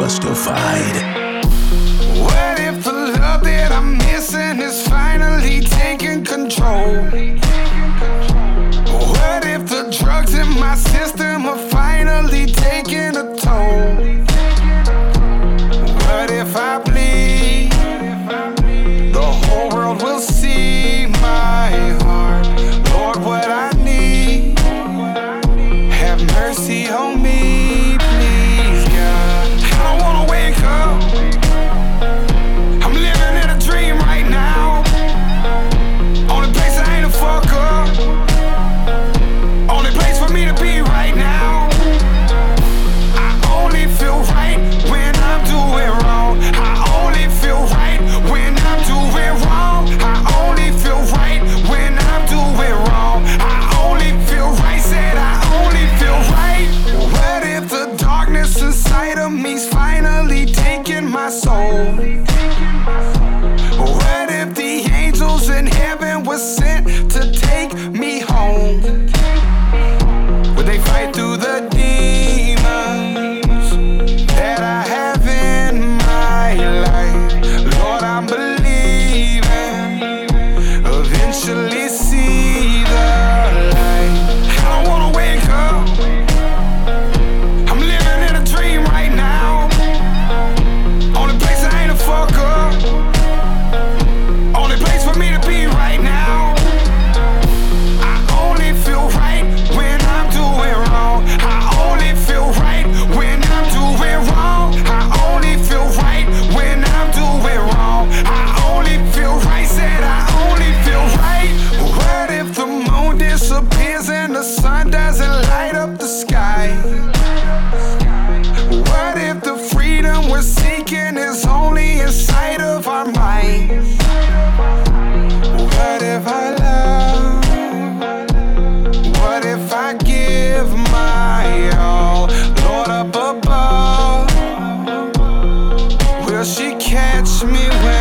justified. What if the love that I'm missing is finally taking control? What if the drugs in my system are finally taking a toll? What if I bleed? The whole world will see my heart. Lord, what I need, have mercy on me, please, God. I don't wanna wake up, I'm living in a dream right now. Only place I ain't a fuck up, only place for me to be right now. I only feel right when I'm doing wrong. I only feel right when I'm doing wrong. I only feel right when I'm doing wrong. I only feel right, said I only feel right. What if the darkness inside of me's finally taking my soul? What if the angels in heaven were sent to take me home? Would they fight through the demons that I have in my life? Lord, I'm believing, eventually see the light. I don't wanna wake up, I'm living in a dream right now. Only place I ain't a fuck up, only place for me to be right now. I only feel right when I'm doing wrong. I only feel right when I'm doing wrong. I only feel right when I'm doing wrong. I only feel right, said I only feel right. What if the moon disappears and the sun doesn't light up the sky? What if the freedom we're seeking is only inside of our minds? What if I love? What if I give my all? Lord up above, will she catch me when